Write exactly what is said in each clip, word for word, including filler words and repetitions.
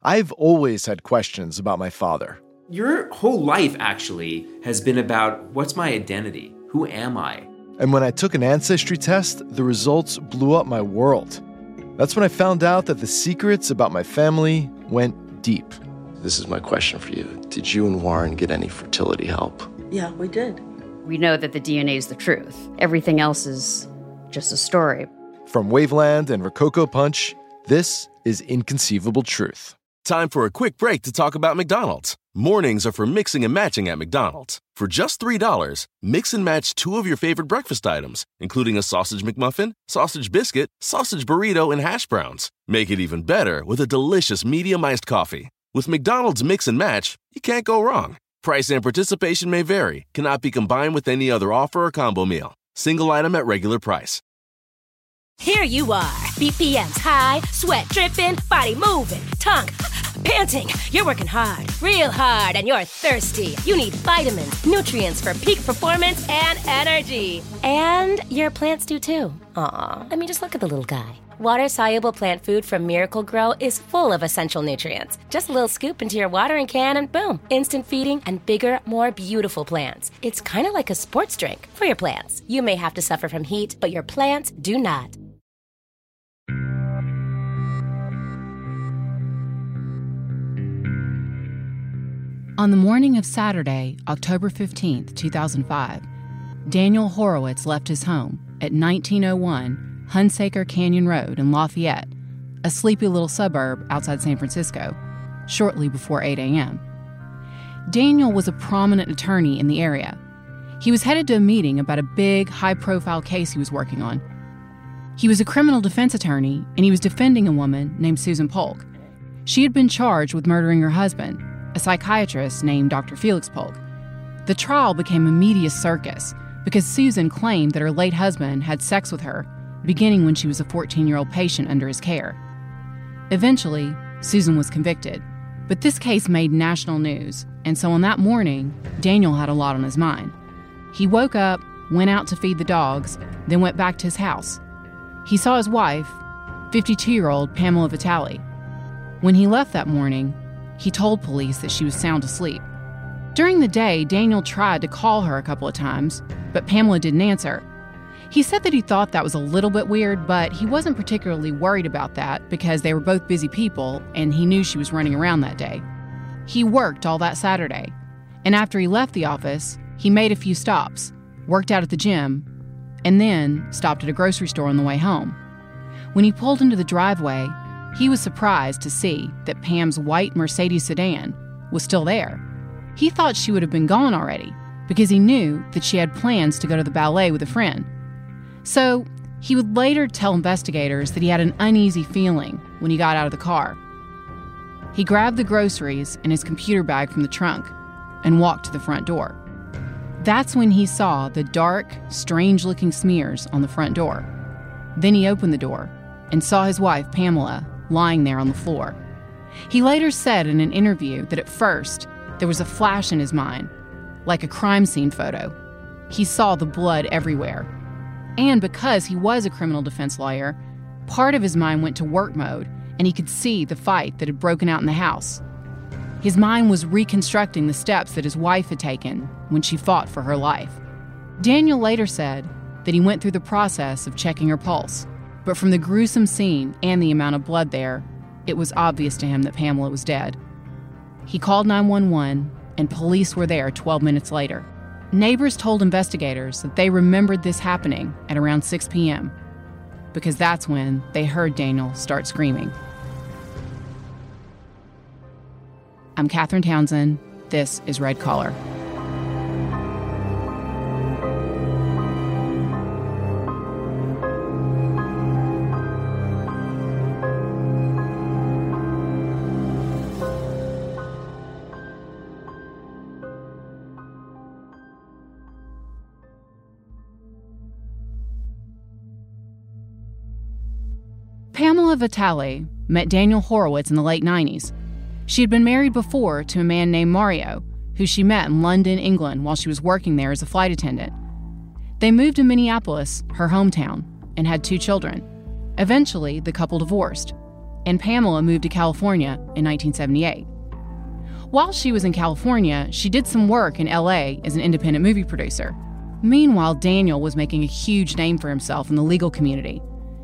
I've always had questions about my father. Your whole life, actually, has been about what's my identity? Who am I? And when I took an ancestry test, the results blew up my world. That's when I found out that the secrets about my family went deep. This is my question for you. Did you and Warren get any fertility help? Yeah, we did. We know that the D N A is the truth. Everything else is just a story. From Waveland and Rococo Punch, this is Inconceivable Truth. Time for a quick break to talk about McDonald's. Mornings are for mixing and matching at McDonald's. For just three dollars, mix and match two of your favorite breakfast items, including a sausage McMuffin, sausage biscuit, sausage burrito, and hash browns. Make it even better with a delicious medium iced coffee. With McDonald's Mix and Match, you can't go wrong. Price and participation may vary. Cannot be combined with any other offer or combo meal. Single item at regular price. Here you are, B P Ms high, sweat dripping, body moving, tongue panting. You're working hard, real hard, and you're thirsty. You need vitamins, nutrients for peak performance and energy. And your plants do too. Aw, I mean, just look at the little guy. Water-soluble plant food from Miracle Grow is full of essential nutrients. Just a little scoop into your watering can and boom, instant feeding and bigger, more beautiful plants. It's kind of like a sports drink for your plants. You may have to suffer from heat, but your plants do not. On the morning of Saturday, October fifteenth, two thousand five, Daniel Horowitz left his home at nineteen oh one Hunsaker Canyon Road in Lafayette, a sleepy little suburb outside San Francisco, shortly before eight a.m. Daniel was a prominent attorney in the area. He was headed to a meeting about a big, high-profile case he was working on. He was a criminal defense attorney, and he was defending a woman named Susan Polk. She had been charged with murdering her husband, a psychiatrist named Doctor Felix Polk. The trial became a media circus because Susan claimed that her late husband had sex with her, beginning when she was a fourteen-year-old patient under his care. Eventually, Susan was convicted, but this case made national news, and so on that morning, Daniel had a lot on his mind. He woke up, went out to feed the dogs, then went back to his house. He saw his wife, fifty-two-year-old Pamela Vitale. When he left that morning, he told police that she was sound asleep. During the day, Daniel tried to call her a couple of times, but Pamela didn't answer. He said that he thought that was a little bit weird, but he wasn't particularly worried about that because they were both busy people and he knew she was running around that day. He worked all that Saturday, and after he left the office, he made a few stops, worked out at the gym, and then stopped at a grocery store on the way home. When he pulled into the driveway, he was surprised to see that Pam's white Mercedes sedan was still there. He thought she would have been gone already because he knew that she had plans to go to the ballet with a friend. So he would later tell investigators that he had an uneasy feeling when he got out of the car. He grabbed the groceries and his computer bag from the trunk and walked to the front door. That's when he saw the dark, strange-looking smears on the front door. Then he opened the door and saw his wife, Pamela, lying there on the floor. He later said in an interview that at first, there was a flash in his mind, like a crime scene photo. He saw the blood everywhere. And because he was a criminal defense lawyer, part of his mind went to work mode, and he could see the fight that had broken out in the house. His mind was reconstructing the steps that his wife had taken when she fought for her life. Daniel later said that he went through the process of checking her pulse, but from the gruesome scene and the amount of blood there, it was obvious to him that Pamela was dead. He called nine one one, and police were there twelve minutes later. Neighbors told investigators that they remembered this happening at around six p.m. because that's when they heard Daniel start screaming. I'm Catherine Townsend. This is Red Collar. Pamela Vitale met Daniel Horowitz in the late nineties. She had been married before to a man named Mario, who she met in London, England, while she was working there as a flight attendant. They moved to Minneapolis, her hometown, and had two children. Eventually, the couple divorced, and Pamela moved to California in nineteen seventy-eight. While she was in California, she did some work in L A as an independent movie producer. Meanwhile, Daniel was making a huge name for himself in the legal community.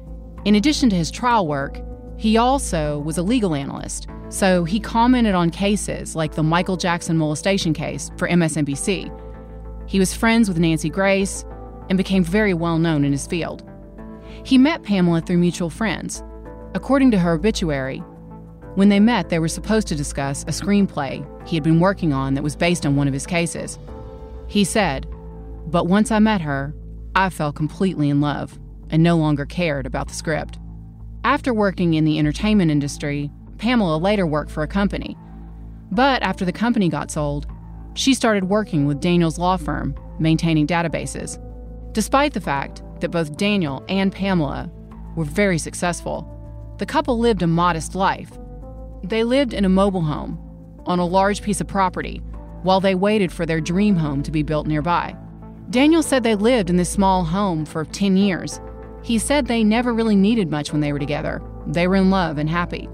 In addition to his trial work, he also was a legal analyst, so he commented on cases like the Michael Jackson molestation case for M S N B C. He was friends with Nancy Grace and became very well known in his field. He met Pamela through mutual friends. According to her obituary, when they met, they were supposed to discuss a screenplay he had been working on that was based on one of his cases. He said, "But once I met her, I fell completely in love and no longer cared about the script." After working in the entertainment industry, Pamela later worked for a company. But after the company got sold, she started working with Daniel's law firm, maintaining databases. Despite the fact that both Daniel and Pamela were very successful, the couple lived a modest life. They lived in a mobile home on a large piece of property while they waited for their dream home to be built nearby. Daniel said they lived in this small home for ten years. He said they never really needed much when they were together. They were in love and happy.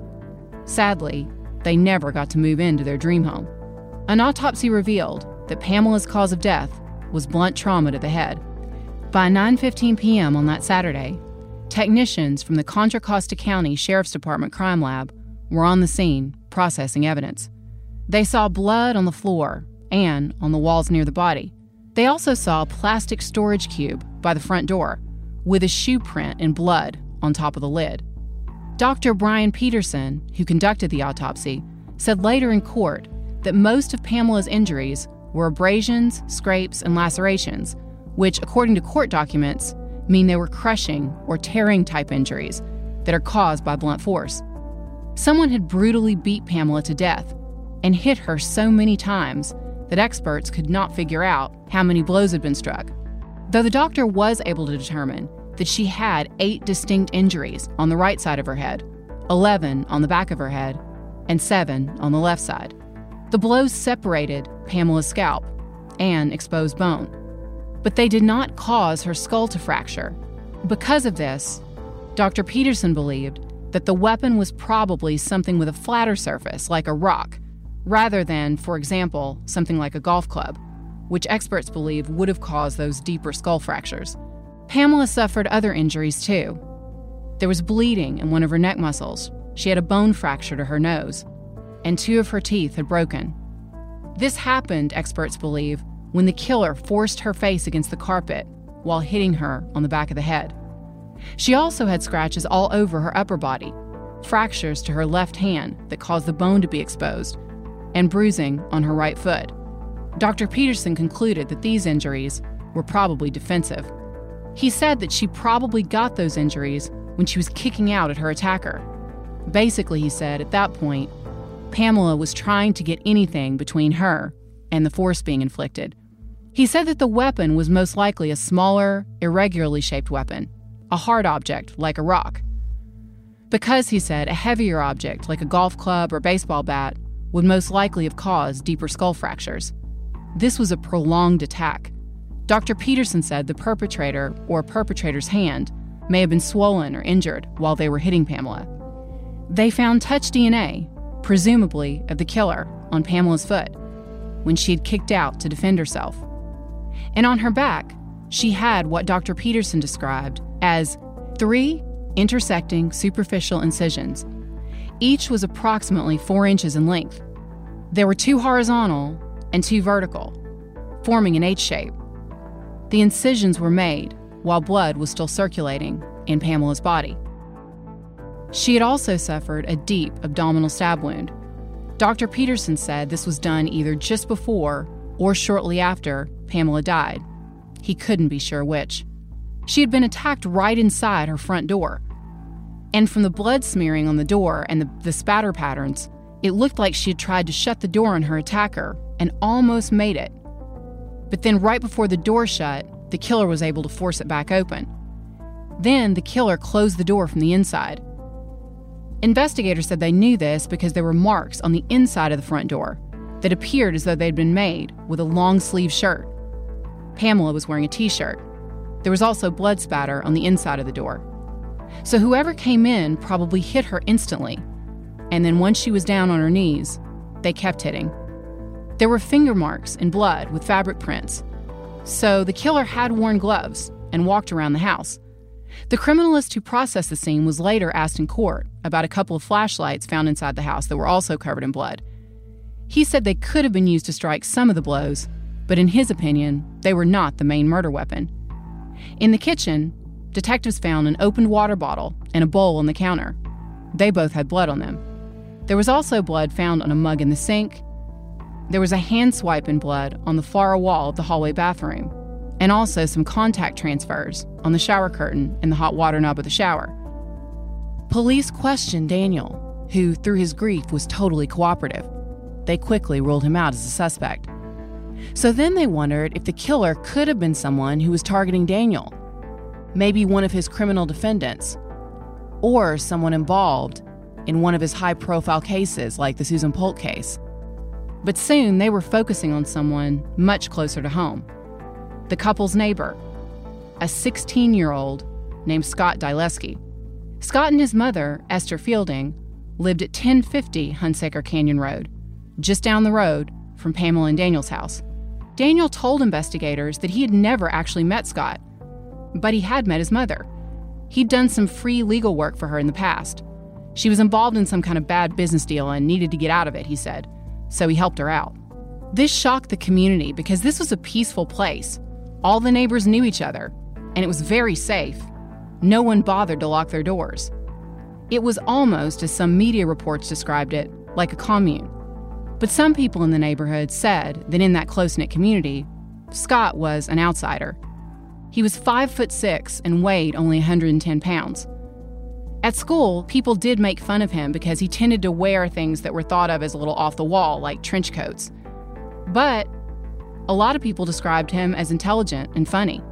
Sadly, they never got to move into their dream home. An autopsy revealed that Pamela's cause of death was blunt trauma to the head. By nine fifteen p.m. on that Saturday, technicians from the Contra Costa County Sheriff's Department Crime Lab were on the scene processing evidence. They saw blood on the floor and on the walls near the body. They also saw a plastic storage cube by the front door with a shoe print in blood on top of the lid. Doctor Brian Peterson, who conducted the autopsy, said later in court that most of Pamela's injuries were abrasions, scrapes, and lacerations, which, according to court documents, mean they were crushing or tearing type injuries that are caused by blunt force. Someone had brutally beat Pamela to death and hit her so many times that experts could not figure out how many blows had been struck. Though the doctor was able to determine that she had eight distinct injuries on the right side of her head, eleven on the back of her head, and seven on the left side. The blows separated Pamela's scalp and exposed bone, but they did not cause her skull to fracture. Because of this, Doctor Peterson believed that the weapon was probably something with a flatter surface, like a rock, rather than, for example, something like a golf club, which experts believe would have caused those deeper skull fractures. Pamela suffered other injuries too. There was bleeding in one of her neck muscles. She had a bone fracture to her nose, and two of her teeth had broken. This happened, experts believe, when the killer forced her face against the carpet while hitting her on the back of the head. She also had scratches all over her upper body, fractures to her left hand that caused the bone to be exposed, and bruising on her right foot. Doctor Peterson concluded that these injuries were probably defensive. He said that she probably got those injuries when she was kicking out at her attacker. Basically, he said, at that point, Pamela was trying to get anything between her and the force being inflicted. He said that the weapon was most likely a smaller, irregularly shaped weapon, a hard object like a rock. Because, he said, a heavier object like a golf club or baseball bat would most likely have caused deeper skull fractures. This was a prolonged attack. Doctor Peterson said the perpetrator or perpetrator's hand may have been swollen or injured while they were hitting Pamela. They found touch D N A, presumably of the killer, on Pamela's foot when she had kicked out to defend herself. And on her back, she had what Doctor Peterson described as three intersecting superficial incisions. Each was approximately four inches in length. There were two horizontal and two vertical, forming an H shape. The incisions were made while blood was still circulating in Pamela's body. She had also suffered a deep abdominal stab wound. Doctor Peterson said this was done either just before or shortly after Pamela died. He couldn't be sure which. She had been attacked right inside her front door. And from the blood smearing on the door and the, the spatter patterns, it looked like she had tried to shut the door on her attacker and almost made it. But then right before the door shut, the killer was able to force it back open. Then the killer closed the door from the inside. Investigators said they knew this because there were marks on the inside of the front door that appeared as though they'd been made with a long-sleeve shirt. Pamela was wearing a t-shirt. There was also blood spatter on the inside of the door. So whoever came in probably hit her instantly. And then once she was down on her knees, they kept hitting. There were finger marks and blood with fabric prints. So the killer had worn gloves and walked around the house. The criminalist who processed the scene was later asked in court about a couple of flashlights found inside the house that were also covered in blood. He said they could have been used to strike some of the blows, but in his opinion, they were not the main murder weapon. In the kitchen, detectives found an opened water bottle and a bowl on the counter. They both had blood on them. There was also blood found on a mug in the sink. There was a hand swipe in blood on the far wall of the hallway bathroom, and also some contact transfers on the shower curtain and the hot water knob of the shower. Police questioned Daniel, who, through his grief, was totally cooperative. They quickly ruled him out as a suspect. So then they wondered if the killer could have been someone who was targeting Daniel, maybe one of his criminal defendants, or someone involved in one of his high-profile cases like the Susan Polk case. But soon they were focusing on someone much closer to home. The couple's neighbor, a sixteen-year-old named Scott Dileski. Scott and his mother, Esther Fielding, lived at ten fifty Hunsaker Canyon Road, just down the road from Pamela and Daniel's house. Daniel told investigators that he had never actually met Scott, but he had met his mother. He'd done some free legal work for her in the past. She was involved in some kind of bad business deal and needed to get out of it, he said, so he helped her out. This shocked the community because this was a peaceful place. All the neighbors knew each other, and it was very safe. No one bothered to lock their doors. It was almost, as some media reports described it, like a commune. But some people in the neighborhood said that in that close-knit community, Scott was an outsider. He was five foot six and weighed only one hundred ten pounds. At school, people did make fun of him because he tended to wear things that were thought of as a little off the wall, like trench coats. But a lot of people described him as intelligent and funny.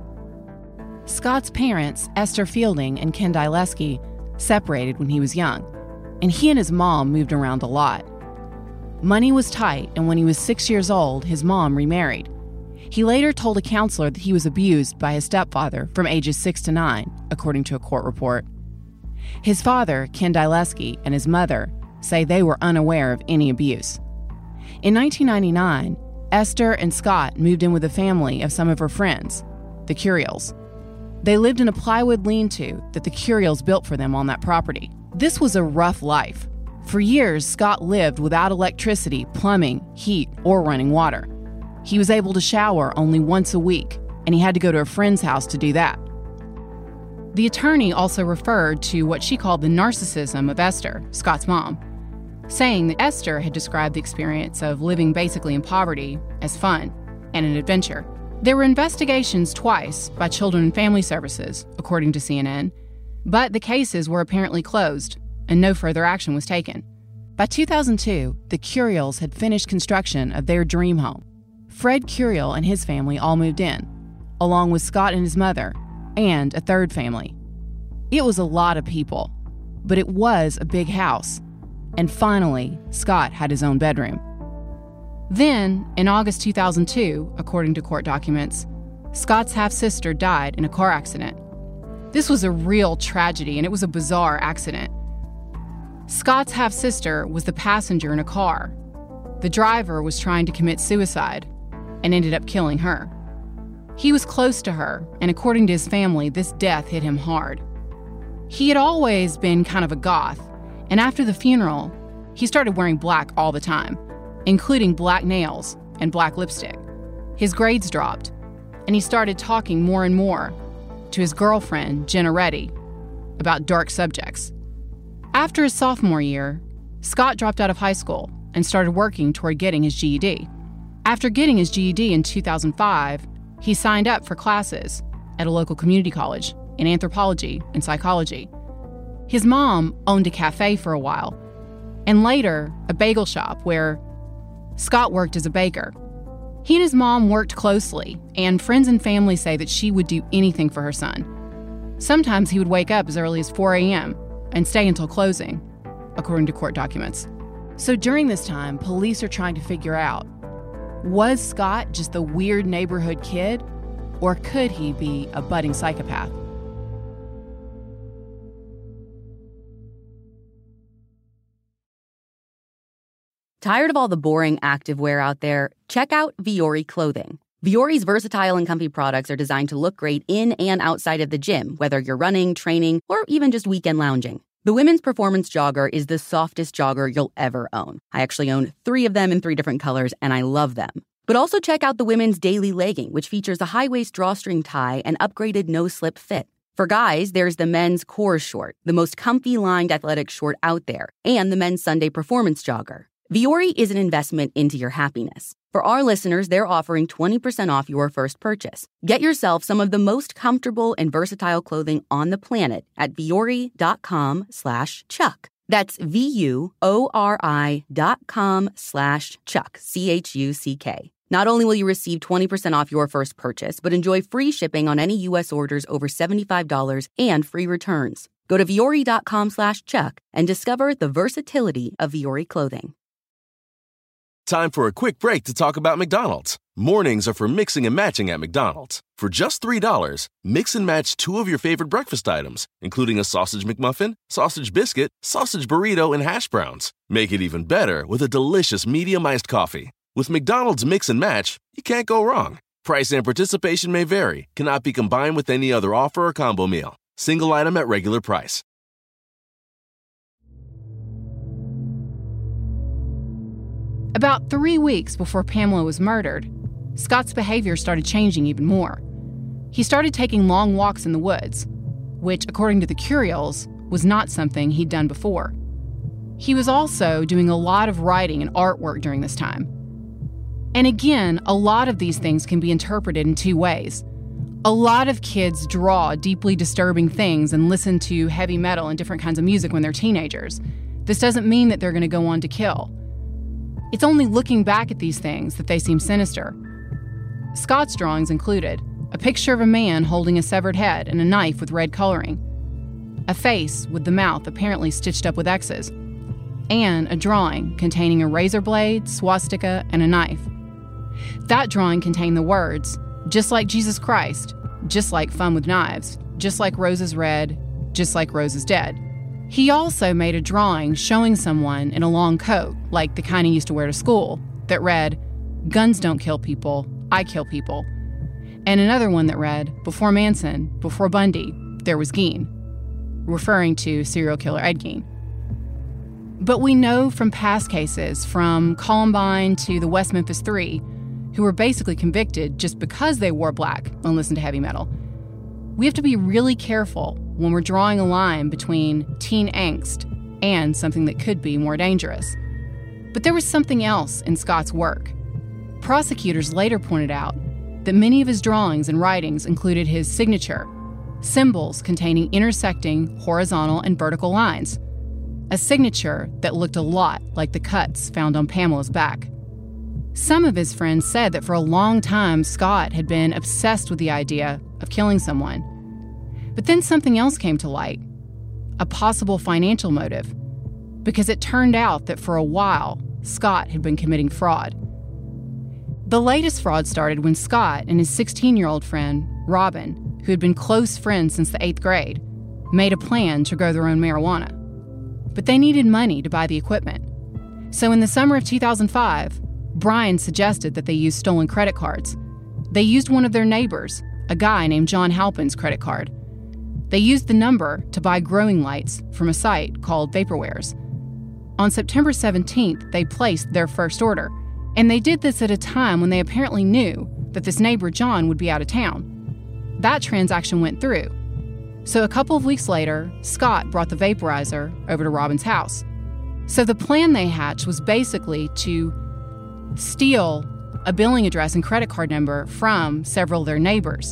Scott's parents, Esther Fielding and Ken Dileski, separated when he was young, and he and his mom moved around a lot. Money was tight, and when he was six years old, his mom remarried. He later told a counselor that he was abused by his stepfather from ages six to nine, according to a court report. His father, Ken Dileski, and his mother say they were unaware of any abuse. In nineteen ninety-nine, Esther and Scott moved in with a family of some of her friends, the Curiels. They lived in a plywood lean-to that the Curiels built for them on that property. This was a rough life. For years, Scott lived without electricity, plumbing, heat, or running water. He was able to shower only once a week, and he had to go to a friend's house to do that. The attorney also referred to what she called the narcissism of Esther, Scott's mom, saying that Esther had described the experience of living basically in poverty as fun and an adventure. There were investigations twice by Children and Family Services, according to C N N, but the cases were apparently closed and no further action was taken. By two thousand two, the Curiels had finished construction of their dream home. Fred Curiel and his family all moved in, along with Scott and his mother, and a third family. It was a lot of people, but it was a big house. And finally, Scott had his own bedroom. Then, in August two thousand two, according to court documents, Scott's half-sister died in a car accident. This was a real tragedy, and it was a bizarre accident. Scott's half-sister was the passenger in a car. The driver was trying to commit suicide and ended up killing her. He was close to her, and according to his family, this death hit him hard. He had always been kind of a goth, and after the funeral, he started wearing black all the time, including black nails and black lipstick. His grades dropped, and he started talking more and more to his girlfriend, Jenna Reddy, about dark subjects. After his sophomore year, Scott dropped out of high school and started working toward getting his G E D. After getting his G E D in two thousand five, he signed up for classes at a local community college in anthropology and psychology. His mom owned a cafe for a while, and later a bagel shop where Scott worked as a baker. He and his mom worked closely, and friends and family say that she would do anything for her son. Sometimes he would wake up as early as four a.m. and stay until closing, according to court documents. So during this time, police are trying to figure out, was Scott just the weird neighborhood kid, or could he be a budding psychopath? Tired of all the boring activewear out there? Check out Vuori clothing. Vuori's versatile and comfy products are designed to look great in and outside of the gym, whether you're running, training, or even just weekend lounging. The women's performance jogger is the softest jogger you'll ever own. I actually own three of them in three different colors, and I love them. But also check out the women's daily legging, which features a high-waist drawstring tie and upgraded no-slip fit. For guys, there's the men's Core Short, the most comfy lined athletic short out there, and the men's Sunday performance jogger. Vuori is an investment into your happiness. For our listeners, they're offering twenty percent off your first purchase. Get yourself some of the most comfortable and versatile clothing on the planet at vuori.com slash Chuck. That's V-U-O-R-I dot com slash Chuck, C H U C K. Not only will you receive twenty percent off your first purchase, but enjoy free shipping on any U S orders over seventy-five dollars and free returns. Go to vuori.com slash Chuck and discover the versatility of Vuori clothing. Time for a quick break to talk about McDonald's. Mornings are for mixing and matching at McDonald's. For just three dollars, mix and match two of your favorite breakfast items, including a sausage McMuffin, sausage biscuit, sausage burrito, and hash browns. Make it even better with a delicious medium iced coffee. With McDonald's Mix and Match, you can't go wrong. Price and participation may vary. Cannot be combined with any other offer or combo meal. Single item at regular price. About three weeks before Pamela was murdered, Scott's behavior started changing even more. He started taking long walks in the woods, which, according to the Curials, was not something he'd done before. He was also doing a lot of writing and artwork during this time. And again, a lot of these things can be interpreted in two ways. A lot of kids draw deeply disturbing things and listen to heavy metal and different kinds of music when they're teenagers. This doesn't mean that they're going to go on to kill. It's only looking back at these things that they seem sinister. Scott's drawings included a picture of a man holding a severed head and a knife with red coloring, a face with the mouth apparently stitched up with X's, and a drawing containing a razor blade, swastika, and a knife. That drawing contained the words, "Just like Jesus Christ, just like fun with knives, just like roses red, just like roses dead." He also made a drawing showing someone in a long coat, like the kind he used to wear to school, that read, "Guns don't kill people, I kill people." And another one that read, "Before Manson, before Bundy, there was Gein," referring to serial killer Ed Gein. But we know from past cases, from Columbine to the West Memphis Three, who were basically convicted just because they wore black and listened to heavy metal. We have to be really careful when we're drawing a line between teen angst and something that could be more dangerous. But there was something else in Scott's work. Prosecutors later pointed out that many of his drawings and writings included his signature, symbols containing intersecting horizontal and vertical lines, a signature that looked a lot like the cuts found on Pamela's back. Some of his friends said that for a long time, Scott had been obsessed with the idea of killing someone. But then something else came to light, a possible financial motive, because it turned out that for a while, Scott had been committing fraud. The latest fraud started when Scott and his sixteen-year-old friend, Robin, who had been close friends since the eighth grade, made a plan to grow their own marijuana. But they needed money to buy the equipment. So in the summer of two thousand five, Brian suggested that they use stolen credit cards. They used one of their neighbors, a guy named John Halpin's credit card. They used the number to buy growing lights from a site called Vaporwares. On September seventeenth, they placed their first order, and they did this at a time when they apparently knew that this neighbor, John, would be out of town. That transaction went through. So a couple of weeks later, Scott brought the vaporizer over to Robin's house. So the plan they hatched was basically to steal a billing address and credit card number from several of their neighbors.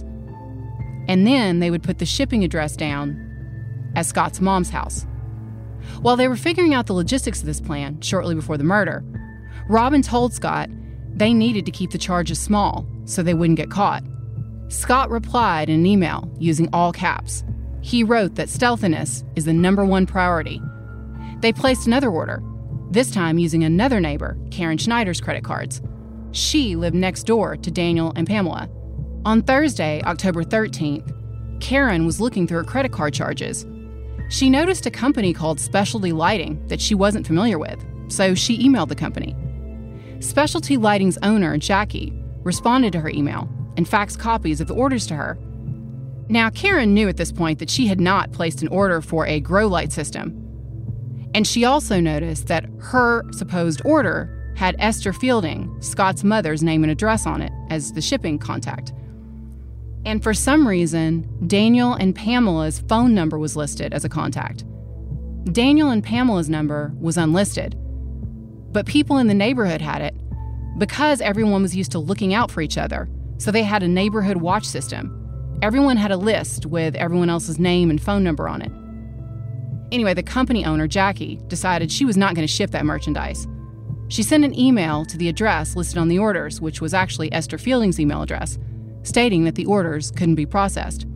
And then they would put the shipping address down at Scott's mom's house. While they were figuring out the logistics of this plan shortly before the murder, Robin told Scott they needed to keep the charges small so they wouldn't get caught. Scott replied in an email using all caps. He wrote that stealthiness is the number one priority. They placed another order, this time using another neighbor, Karen Schneider's credit cards. She lived next door to Daniel and Pamela. On Thursday, October thirteenth, Karen was looking through her credit card charges. She noticed a company called Specialty Lighting that she wasn't familiar with. so she emailed the company. Specialty Lighting's owner, Jackie, responded to her email and faxed copies of the orders to her. Now, Karen knew at this point that she had not placed an order for a grow light system. And she also noticed that her supposed order had Esther Fielding, Scott's mother's name and address on it, as the shipping contact. And for some reason, Daniel and Pamela's phone number was listed as a contact. Daniel and Pamela's number was unlisted, but people in the neighborhood had it because everyone was used to looking out for each other, so they had a neighborhood watch system. Everyone had a list with everyone else's name and phone number on it. Anyway, the company owner, Jackie, decided she was not going to ship that merchandise. She sent an email to the address listed on the orders, which was actually Esther Fielding's email address, stating that the orders couldn't be processed.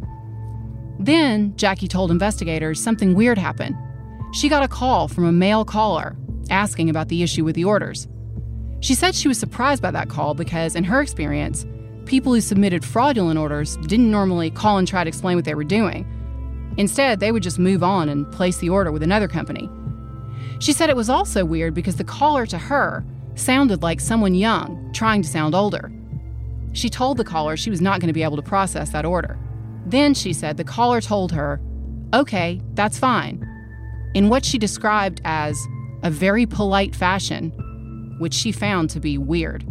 Then, Jackie told investigators something weird happened. She got a call from a male caller asking about the issue with the orders. She said she was surprised by that call because, in her experience, people who submitted fraudulent orders didn't normally call and try to explain what they were doing. Instead, they would just move on and place the order with another company. She said it was also weird because the caller to her sounded like someone young trying to sound older. She told the caller she was not going to be able to process that order. Then, she said, the caller told her, "Okay, that's fine," in what she described as a very polite fashion, which she found to be weird.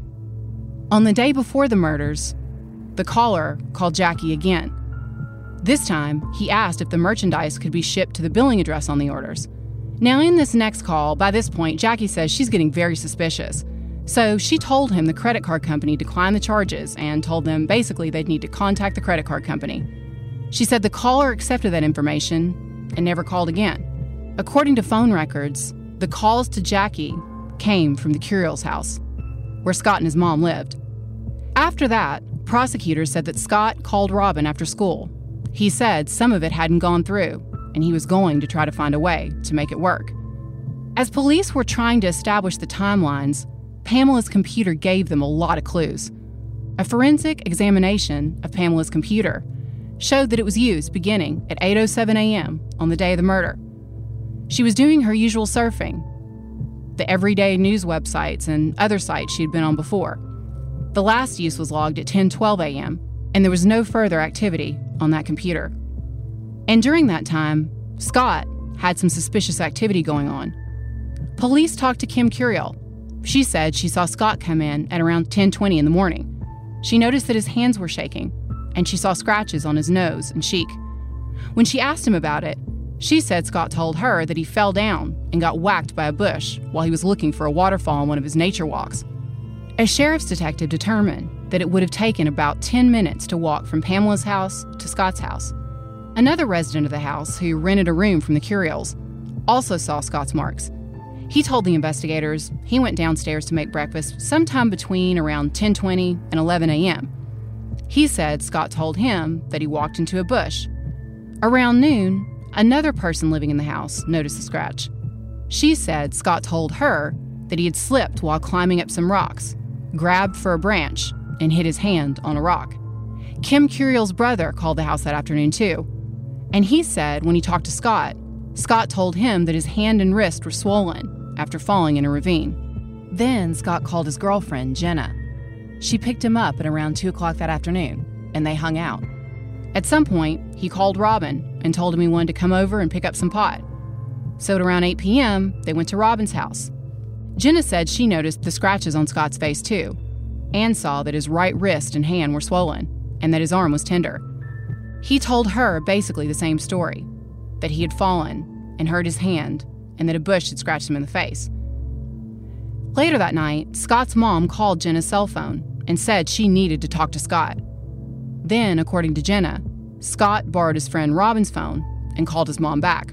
On the day before the murders, the caller called Jackie again. This time, he asked if the merchandise could be shipped to the billing address on the orders. Now, in this next call, by this point, Jackie says she's getting very suspicious. So she told him the credit card company declined the charges and told them basically they'd need to contact the credit card company. She said the caller accepted that information and never called again. According to phone records, the calls to Jackie came from the Curiel's house, where Scott and his mom lived. After that, prosecutors said that Scott called Robin after school. He said some of it hadn't gone through, and he was going to try to find a way to make it work. As police were trying to establish the timelines, Pamela's computer gave them a lot of clues. A forensic examination of Pamela's computer showed that it was used beginning at eight oh seven a.m. on the day of the murder. She was doing her usual surfing, the everyday news websites and other sites she'd been on before. The last use was logged at ten twelve a.m., and there was no further activity on that computer. And during that time, Scott had some suspicious activity going on. Police talked to Kim Curiel. She said she saw Scott come in at around ten twenty in the morning. She noticed that his hands were shaking, and she saw scratches on his nose and cheek. When she asked him about it, she said Scott told her that he fell down and got whacked by a bush while he was looking for a waterfall on one of his nature walks. A sheriff's detective determined that it would have taken about ten minutes to walk from Pamela's house to Scott's house. Another resident of the house, who rented a room from the Curiels, also saw Scott's marks. He told the investigators he went downstairs to make breakfast sometime between around ten twenty and eleven a.m. He said Scott told him that he walked into a bush. Around noon, another person living in the house noticed the scratch. She said Scott told her that he had slipped while climbing up some rocks, grabbed for a branch, and hit his hand on a rock. Kim Curiel's brother called the house that afternoon too, and he said when he talked to Scott, Scott told him that his hand and wrist were swollen after falling in a ravine. Then Scott called his girlfriend, Jenna. She picked him up at around two o'clock that afternoon, and they hung out. At some point, he called Robin and told him he wanted to come over and pick up some pot. So at around eight p.m., they went to Robin's house. Jenna said she noticed the scratches on Scott's face too, and saw that his right wrist and hand were swollen, and that his arm was tender. He told her basically the same story, that he had fallen and hurt his hand, and that a bush had scratched him in the face. Later that night, Scott's mom called Jenna's cell phone and said she needed to talk to Scott. Then, according to Jenna, Scott borrowed his friend Robin's phone and called his mom back.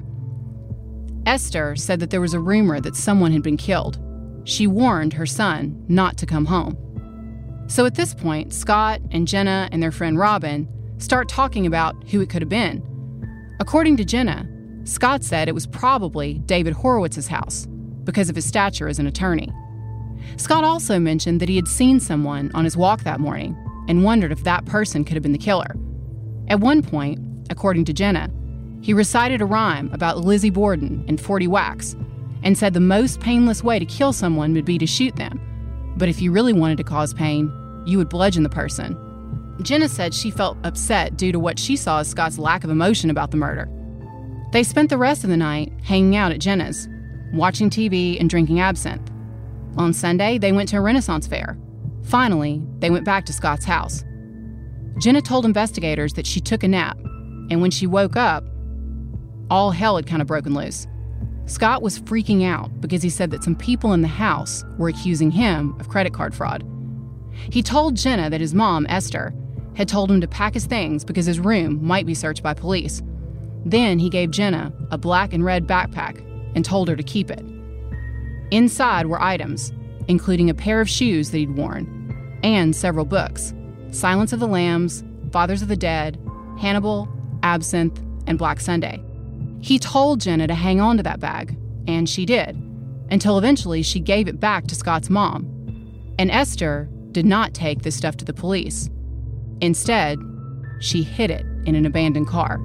Esther said that there was a rumor that someone had been killed. She warned her son not to come home. So at this point, Scott and Jenna and their friend Robin start talking about who it could have been. According to Jenna, Scott said it was probably David Horowitz's house because of his stature as an attorney. Scott also mentioned that he had seen someone on his walk that morning and wondered if that person could have been the killer. At one point, according to Jenna, he recited a rhyme about Lizzie Borden and forty whacks and said the most painless way to kill someone would be to shoot them. But if you really wanted to cause pain, you would bludgeon the person. Jenna said she felt upset due to what she saw as Scott's lack of emotion about the murder. They spent the rest of the night hanging out at Jenna's, watching T V and drinking absinthe. On Sunday, they went to a Renaissance fair. Finally, they went back to Scott's house. Jenna told investigators that she took a nap, and when she woke up, all hell had kind of broken loose. Scott was freaking out because he said that some people in the house were accusing him of credit card fraud. He told Jenna that his mom, Esther, had told him to pack his things because his room might be searched by police. Then he gave Jenna a black and red backpack and told her to keep it. Inside were items, including a pair of shoes that he'd worn, and several books: Silence of the Lambs, Fathers of the Dead, Hannibal, Absinthe, and Black Sunday. He told Jenna to hang on to that bag, and she did, until eventually she gave it back to Scott's mom. And Esther did not take this stuff to the police. Instead, she hid it in an abandoned car.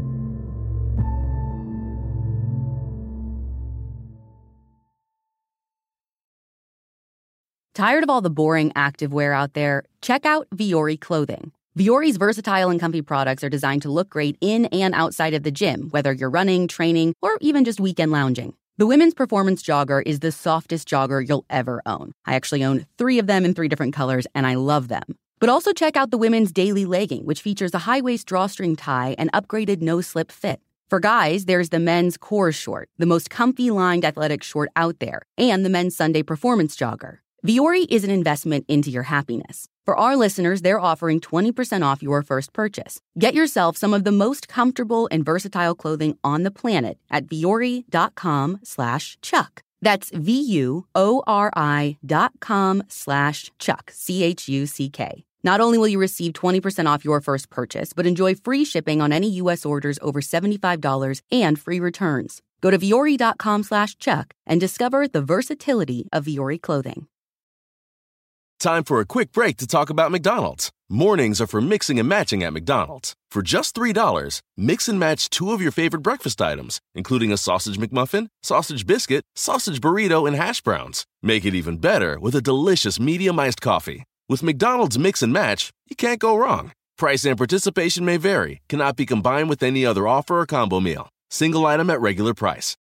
Tired of all the boring activewear out there? Check out Vuori Clothing. Vuori's versatile and comfy products are designed to look great in and outside of the gym, whether you're running, training, or even just weekend lounging. The women's performance jogger is the softest jogger you'll ever own. I actually own three of them in three different colors, and I love them. But also check out the women's daily legging, which features a high-waist drawstring tie and upgraded no-slip fit. For guys, there's the men's Core Short, the most comfy lined athletic short out there, and the men's Sunday performance jogger. Vuori is an investment into your happiness. For our listeners, they're offering twenty percent off your first purchase. Get yourself some of the most comfortable and versatile clothing on the planet at vuori.com slash Chuck. That's V-U-O-R-I dot com slash Chuck, C H U C K. Not only will you receive twenty percent off your first purchase, but enjoy free shipping on any U S orders over seventy-five dollars and free returns. Go to vuori.com slash Chuck and discover the versatility of Vuori clothing. Time for a quick break to talk about McDonald's. Mornings are for mixing and matching at McDonald's. For just three dollars, mix and match two of your favorite breakfast items, including a sausage McMuffin, sausage biscuit, sausage burrito, and hash browns. Make it even better with a delicious medium iced coffee. With McDonald's Mix and Match, you can't go wrong. Price and participation may vary, cannot be combined with any other offer or combo meal. Single item at regular price.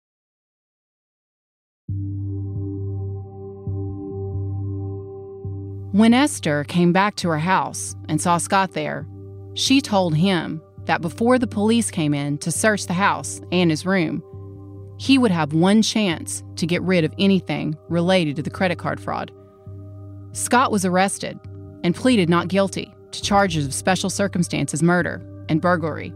When Esther came back to her house and saw Scott there, she told him that before the police came in to search the house and his room, he would have one chance to get rid of anything related to the credit card fraud. Scott was arrested and pleaded not guilty to charges of special circumstances murder and burglary.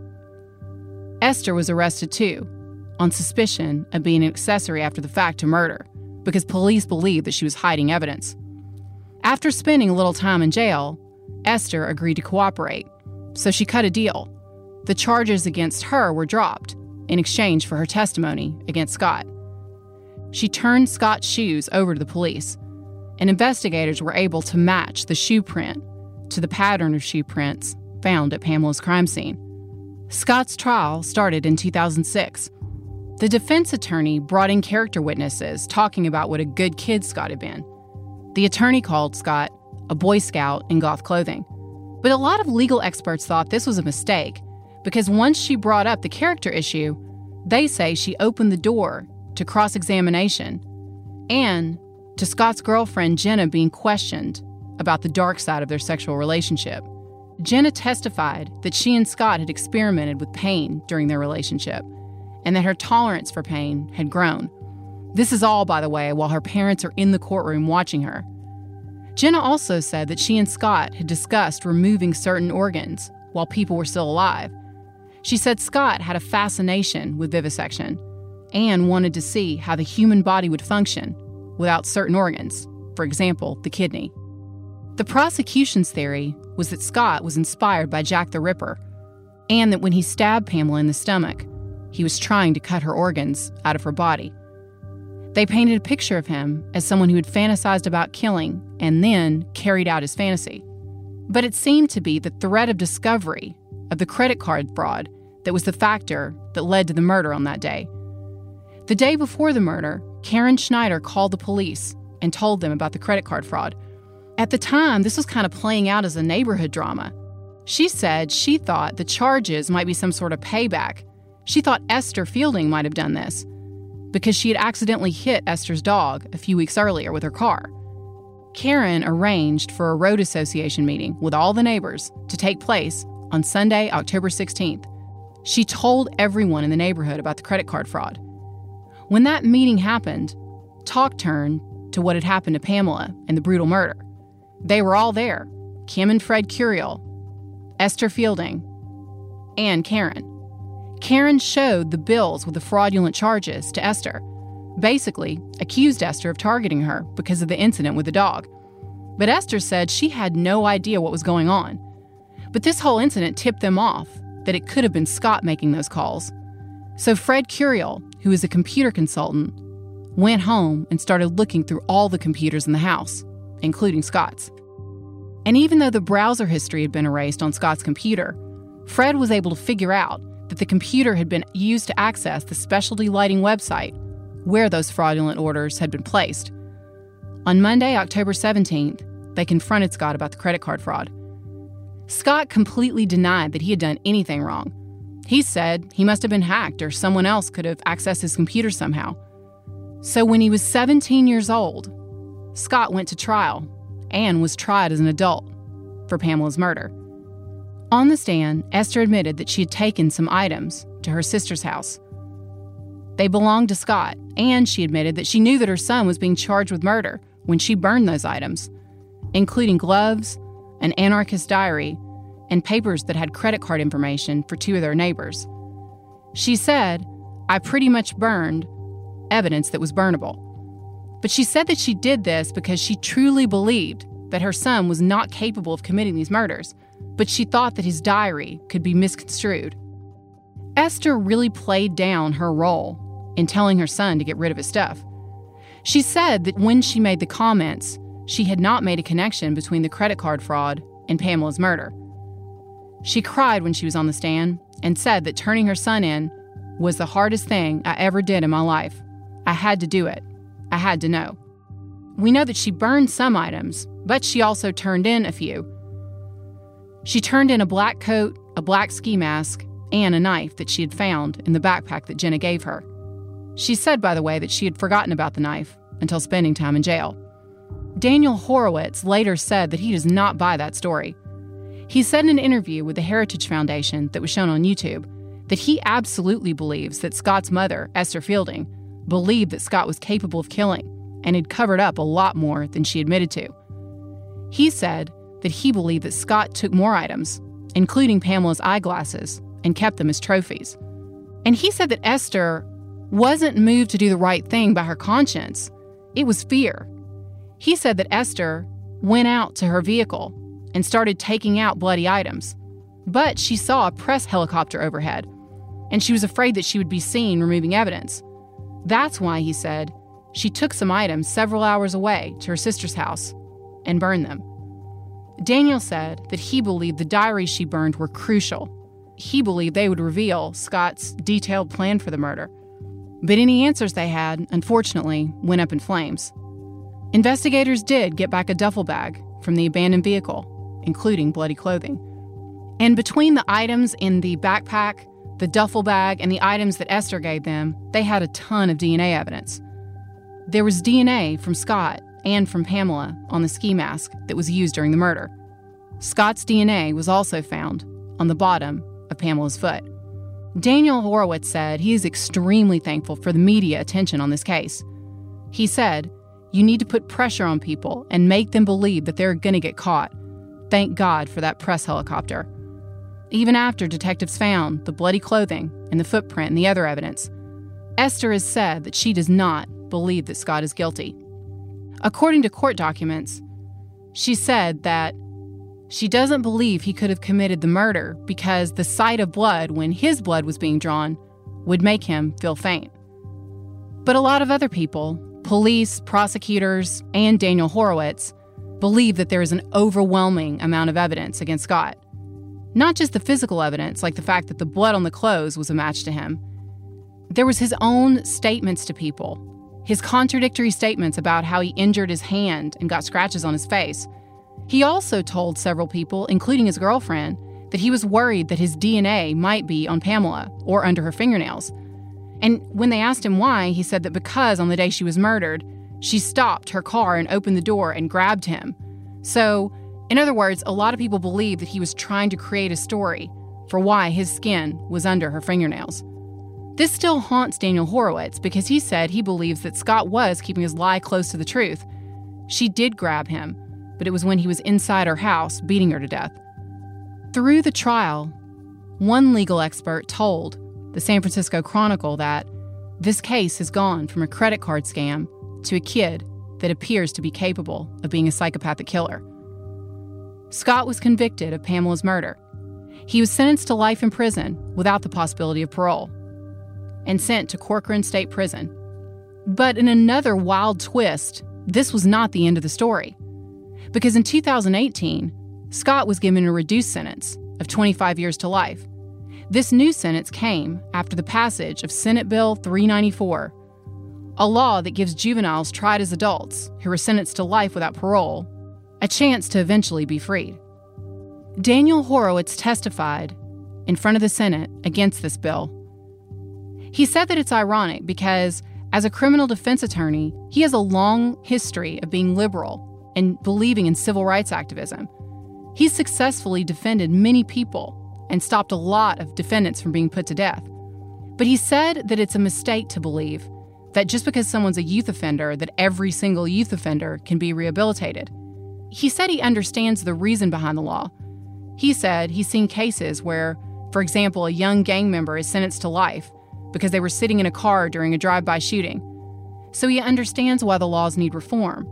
Esther was arrested too, on suspicion of being an accessory after the fact to murder, because police believed that she was hiding evidence. After spending a little time in jail, Esther agreed to cooperate, so she cut a deal. The charges against her were dropped in exchange for her testimony against Scott. She turned Scott's shoes over to the police, and investigators were able to match the shoe print to the pattern of shoe prints found at Pamela's crime scene. Scott's trial started in two thousand six. The defense attorney brought in character witnesses talking about what a good kid Scott had been. The attorney called Scott a Boy Scout in goth clothing. But a lot of legal experts thought this was a mistake because once she brought up the character issue, they say she opened the door to cross-examination and to Scott's girlfriend Jenna being questioned about the dark side of their sexual relationship. Jenna testified that she and Scott had experimented with pain during their relationship and that her tolerance for pain had grown. This is all, by the way, while her parents are in the courtroom watching her. Jenna also said that she and Scott had discussed removing certain organs while people were still alive. She said Scott had a fascination with vivisection and wanted to see how the human body would function without certain organs, for example, the kidney. The prosecution's theory was that Scott was inspired by Jack the Ripper and that when he stabbed Pamela in the stomach, he was trying to cut her organs out of her body. They painted a picture of him as someone who had fantasized about killing and then carried out his fantasy. But it seemed to be the threat of discovery of the credit card fraud that was the factor that led to the murder on that day. The day before the murder, Karen Schneider called the police and told them about the credit card fraud. At the time, this was kind of playing out as a neighborhood drama. She said she thought the charges might be some sort of payback. She thought Esther Fielding might have done this because she had accidentally hit Esther's dog a few weeks earlier with her car. Karen arranged for a road association meeting with all the neighbors to take place on Sunday, October sixteenth. She told everyone in the neighborhood about the credit card fraud. When that meeting happened, talk turned to what had happened to Pamela and the brutal murder. They were all there, Kim and Fred Curiel, Esther Fielding, and Karen. Karen showed the bills with the fraudulent charges to Esther, basically accused Esther of targeting her because of the incident with the dog. But Esther said she had no idea what was going on. But this whole incident tipped them off that it could have been Scott making those calls. So Fred Curiel, who is a computer consultant, went home and started looking through all the computers in the house, including Scott's. And even though the browser history had been erased on Scott's computer, Fred was able to figure out that the computer had been used to access the specialty lighting website where those fraudulent orders had been placed. On Monday, October seventeenth, they confronted Scott about the credit card fraud. Scott completely denied that he had done anything wrong. He said he must have been hacked or someone else could have accessed his computer somehow. So when he was seventeen years old, Scott went to trial and was tried as an adult for Pamela's murder. On the stand, Esther admitted that she had taken some items to her sister's house. They belonged to Scott, and she admitted that she knew that her son was being charged with murder when she burned those items, including gloves, an anarchist diary, and papers that had credit card information for two of their neighbors. She said, "I pretty much burned evidence that was burnable." But she said that she did this because she truly believed that her son was not capable of committing these murders, but she thought that his diary could be misconstrued. Esther really played down her role in telling her son to get rid of his stuff. She said that when she made the comments, she had not made a connection between the credit card fraud and Pamela's murder. She cried when she was on the stand and said that turning her son in was the hardest thing I ever did in my life. I had to do it. I had to know. We know that she burned some items, but she also turned in a few. She turned in a black coat, a black ski mask, and a knife that she had found in the backpack that Jenna gave her. She said, by the way, that she had forgotten about the knife until spending time in jail. Daniel Horowitz later said that he does not buy that story. He said in an interview with the Heritage Foundation that was shown on YouTube that he absolutely believes that Scott's mother, Esther Fielding, believed that Scott was capable of killing and had covered up a lot more than she admitted to. He said that he believed that Scott took more items, including Pamela's eyeglasses, and kept them as trophies. And he said that Esther wasn't moved to do the right thing by her conscience. It was fear. He said that Esther went out to her vehicle and started taking out bloody items, but she saw a press helicopter overhead, and she was afraid that she would be seen removing evidence. That's why, he said, she took some items several hours away to her sister's house and burned them. Daniel said that he believed the diaries she burned were crucial. He believed they would reveal Scott's detailed plan for the murder. But any answers they had, unfortunately, went up in flames. Investigators did get back a duffel bag from the abandoned vehicle, including bloody clothing. And between the items in the backpack, the duffel bag, and the items that Esther gave them, they had a ton of D N A evidence. There was D N A from Scott and from Pamela on the ski mask that was used during the murder. Scott's D N A was also found on the bottom of Pamela's foot. Daniel Horowitz said he is extremely thankful for the media attention on this case. He said, "You need to put pressure on people and make them believe that they're going to get caught. Thank God for that press helicopter." Even after detectives found the bloody clothing and the footprint and the other evidence, Esther has said that she does not believe that Scott is guilty. According to court documents, she said that she doesn't believe he could have committed the murder because the sight of blood when his blood was being drawn would make him feel faint. But a lot of other people, police, prosecutors, and Daniel Horowitz, believe that there is an overwhelming amount of evidence against Scott. Not just the physical evidence, like the fact that the blood on the clothes was a match to him. There was his own statements to people, his contradictory statements about how he injured his hand and got scratches on his face. He also told several people, including his girlfriend, that he was worried that his D N A might be on Pamela or under her fingernails. And when they asked him why, he said that because on the day she was murdered, she stopped her car and opened the door and grabbed him. So, in other words, a lot of people believe that he was trying to create a story for why his skin was under her fingernails. This still haunts Daniel Horowitz because he said he believes that Scott was keeping his lie close to the truth. She did grab him, but it was when he was inside her house beating her to death. Through the trial, one legal expert told the San Francisco Chronicle that this case has gone from a credit card scam to a kid that appears to be capable of being a psychopathic killer. Scott was convicted of Pamela's murder. He was sentenced to life in prison without the possibility of parole and sent to Corcoran State Prison. But in another wild twist, this was not the end of the story. Because in two thousand eighteen, Scott was given a reduced sentence of twenty-five years to life. This new sentence came after the passage of Senate Bill three ninety-four, a law that gives juveniles tried as adults who are sentenced to life without parole a chance to eventually be freed. Daniel Horowitz testified in front of the Senate against this bill. He said that it's ironic because, as a criminal defense attorney, he has a long history of being liberal and believing in civil rights activism. He's successfully defended many people and stopped a lot of defendants from being put to death. But he said that it's a mistake to believe that just because someone's a youth offender, that every single youth offender can be rehabilitated. He said he understands the reason behind the law. He said he's seen cases where, for example, a young gang member is sentenced to life because they were sitting in a car during a drive-by shooting. So he understands why the laws need reform.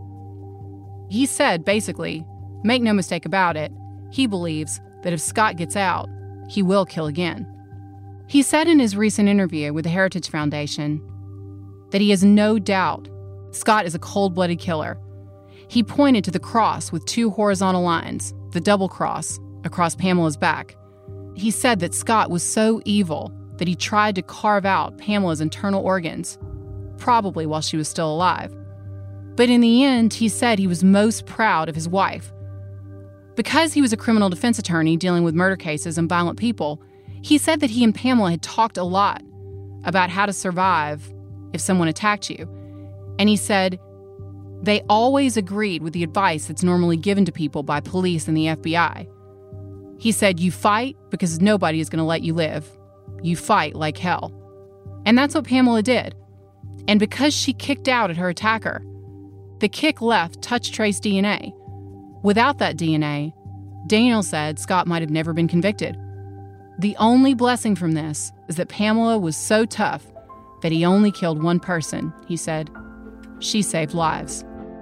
He said, basically, make no mistake about it, he believes that if Scott gets out, he will kill again. He said in his recent interview with the Heritage Foundation that he has no doubt Scott is a cold-blooded killer. He pointed to the cross with two horizontal lines, the double cross, across Pamela's back. He said that Scott was so evil that he tried to carve out Pamela's internal organs, probably while she was still alive. But in the end, he said he was most proud of his wife. Because he was a criminal defense attorney dealing with murder cases and violent people, he said that he and Pamela had talked a lot about how to survive if someone attacked you. And he said they always agreed with the advice that's normally given to people by police and the F B I. He said, you fight because nobody is going to let you live. You fight like hell. And that's what Pamela did. And because she kicked out at her attacker, the kick left touch trace D N A. Without that D N A, Daniel said Scott might have never been convicted. The only blessing from this is that Pamela was so tough that he only killed one person, he said. She saved lives.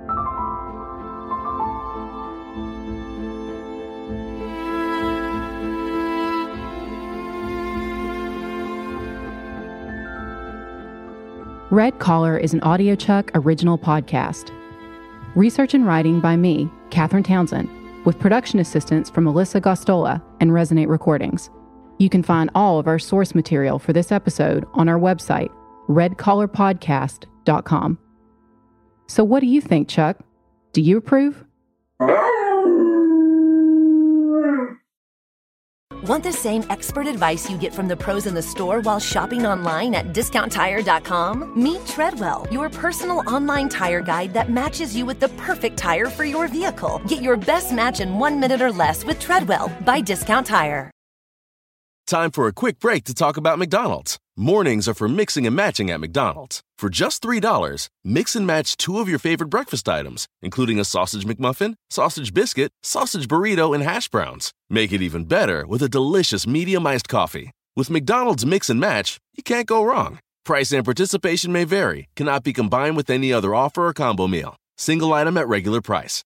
Red Collar is an AudioChuck original podcast. Research and writing by me, Catherine Townsend, with production assistance from Melissa Gostola and Resonate Recordings. You can find all of our source material for this episode on our website, red collar podcast dot com. So what do you think, Chuck? Do you approve? Want the same expert advice you get from the pros in the store while shopping online at discount tire dot com? Meet Treadwell, your personal online tire guide that matches you with the perfect tire for your vehicle. Get your best match in one minute or less with Treadwell by Discount Tire. Time for a quick break to talk about McDonald's. Mornings are for mixing and matching at McDonald's. For just three dollars, mix and match two of your favorite breakfast items, including a sausage McMuffin, sausage biscuit, sausage burrito, and hash browns. Make it even better with a delicious medium iced coffee. With McDonald's Mix and Match, you can't go wrong. Price and participation may vary, cannot be combined with any other offer or combo meal. Single item at regular price.